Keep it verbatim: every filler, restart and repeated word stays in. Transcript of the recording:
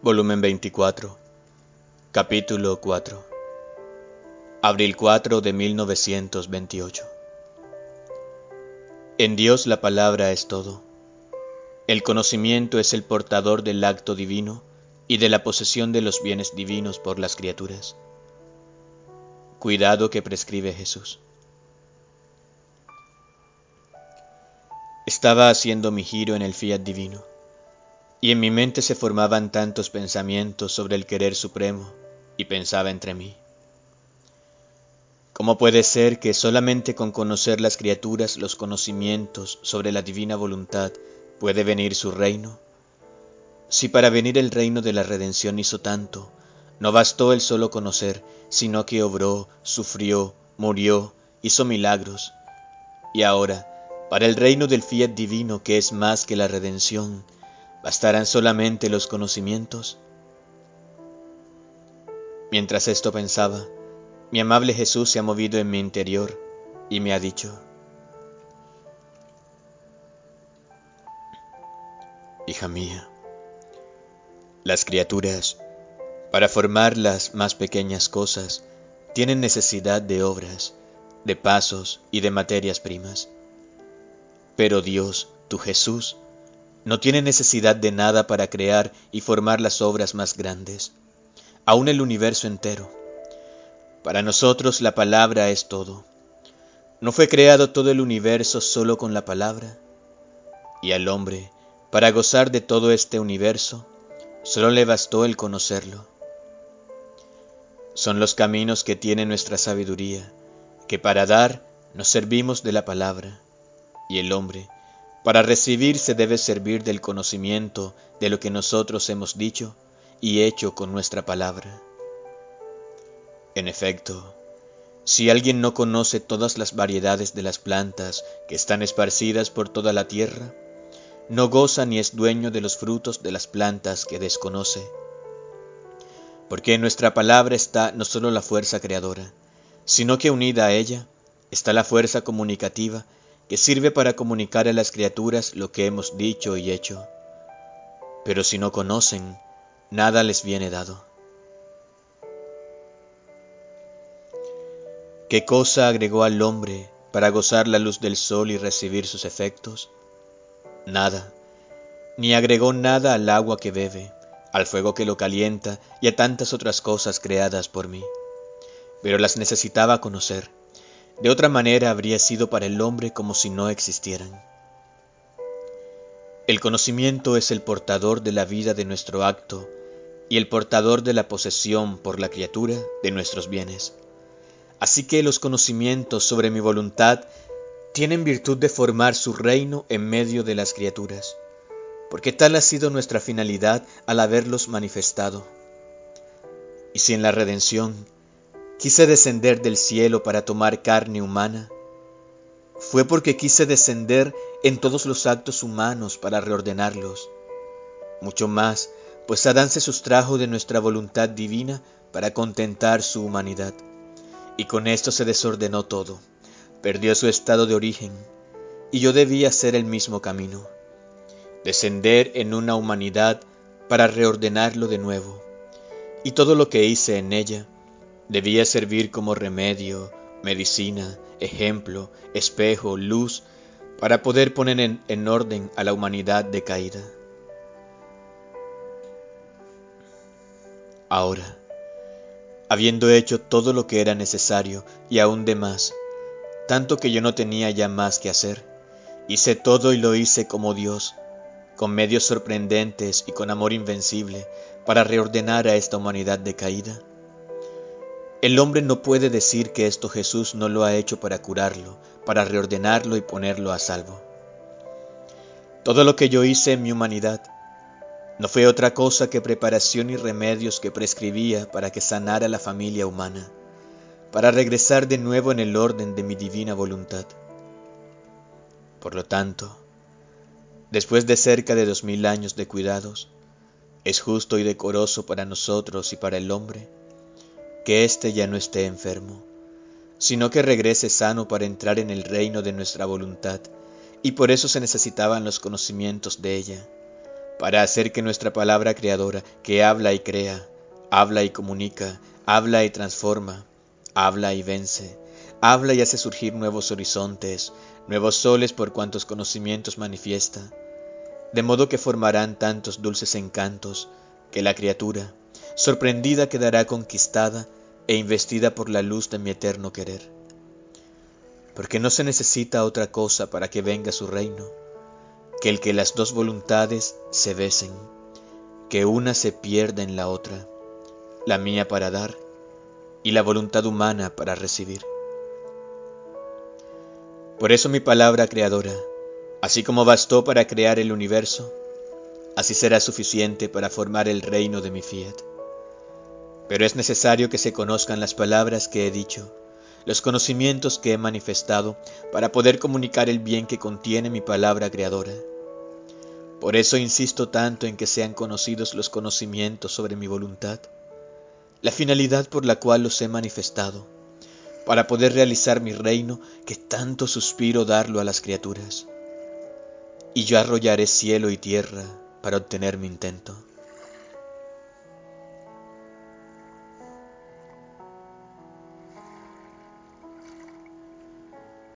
Volumen veinticuatro, capítulo cuatro, abril cuatro de mil novecientos veintiocho. En Dios la palabra es todo. El conocimiento es el portador del acto divino y de la posesión de los bienes divinos por las criaturas. Cuidado que prescribe Jesús. Estaba haciendo mi giro en el fiat divino, y en mi mente se formaban tantos pensamientos sobre el querer supremo, y pensaba entre mí: ¿cómo puede ser que solamente con conocer las criaturas los conocimientos sobre la divina voluntad puede venir su reino? Si para venir el reino de la redención hizo tanto, no bastó el solo conocer, sino que obró, sufrió, murió, hizo milagros, y ahora, para el reino del fiat divino, que es más que la redención, ¿bastarán solamente los conocimientos? Mientras esto pensaba, mi amable Jesús se ha movido en mi interior y me ha dicho: hija mía, las criaturas, para formar las más pequeñas cosas, tienen necesidad de obras, de pasos y de materias primas. Pero Dios, tu Jesús, no tiene necesidad de nada para crear y formar las obras más grandes, aún el universo entero. Para nosotros la palabra es todo. ¿No fue creado todo el universo solo con la palabra? Y al hombre, para gozar de todo este universo, solo le bastó el conocerlo. Son los caminos que tiene nuestra sabiduría, que para dar nos servimos de la palabra, y el hombre, para recibir, se debe servir del conocimiento de lo que nosotros hemos dicho y hecho con nuestra palabra. En efecto, si alguien no conoce todas las variedades de las plantas que están esparcidas por toda la tierra, no goza ni es dueño de los frutos de las plantas que desconoce. Porque en nuestra palabra está no solo la fuerza creadora, sino que unida a ella está la fuerza comunicativa que sirve para comunicar a las criaturas lo que hemos dicho y hecho. Pero si no conocen, nada les viene dado. ¿Qué cosa agregó al hombre para gozar la luz del sol y recibir sus efectos? Nada, ni agregó nada al agua que bebe, al fuego que lo calienta y a tantas otras cosas creadas por mí. Pero las necesitaba conocer. De otra manera habría sido para el hombre como si no existieran. El conocimiento es el portador de la vida de nuestro acto y el portador de la posesión por la criatura de nuestros bienes. Así que los conocimientos sobre mi voluntad tienen virtud de formar su reino en medio de las criaturas, porque tal ha sido nuestra finalidad al haberlos manifestado. Y si en la redención quise descender del cielo para tomar carne humana, fue porque quise descender en todos los actos humanos para reordenarlos. Mucho más, pues Adán se sustrajo de nuestra voluntad divina para contentar su humanidad, y con esto se desordenó todo, perdió su estado de origen, y yo debía hacer el mismo camino, descender en una humanidad para reordenarlo de nuevo, y todo lo que hice en ella debía servir como remedio, medicina, ejemplo, espejo, luz, para poder poner en, en orden a la humanidad decaída. Ahora, habiendo hecho todo lo que era necesario y aún de más, tanto que yo no tenía ya más que hacer, hice todo y lo hice como Dios, con medios sorprendentes y con amor invencible, para reordenar a esta humanidad decaída. El hombre no puede decir que esto Jesús no lo ha hecho para curarlo, para reordenarlo y ponerlo a salvo. Todo lo que yo hice en mi humanidad no fue otra cosa que preparación y remedios que prescribía para que sanara la familia humana, para regresar de nuevo en el orden de mi divina voluntad. Por lo tanto, después de cerca de dos mil años de cuidados, es justo y decoroso para nosotros y para el hombre que éste ya no esté enfermo, sino que regrese sano para entrar en el reino de nuestra voluntad, y por eso se necesitaban los conocimientos de ella, para hacer que nuestra palabra creadora, que habla y crea, habla y comunica, habla y transforma, habla y vence, habla y hace surgir nuevos horizontes, nuevos soles por cuantos conocimientos manifiesta, de modo que formarán tantos dulces encantos que la criatura, sorprendida, quedará conquistada e investida por la luz de mi eterno querer. Porque no se necesita otra cosa para que venga su reino, que el que las dos voluntades se besen, que una se pierda en la otra, la mía para dar y la voluntad humana para recibir. Por eso mi palabra creadora, así como bastó para crear el universo, así será suficiente para formar el reino de mi fiat. Pero es necesario que se conozcan las palabras que he dicho, los conocimientos que he manifestado, para poder comunicar el bien que contiene mi palabra creadora. Por eso insisto tanto en que sean conocidos los conocimientos sobre mi voluntad, la finalidad por la cual los he manifestado, para poder realizar mi reino que tanto suspiro darlo a las criaturas. Y yo arrollaré cielo y tierra para obtener mi intento.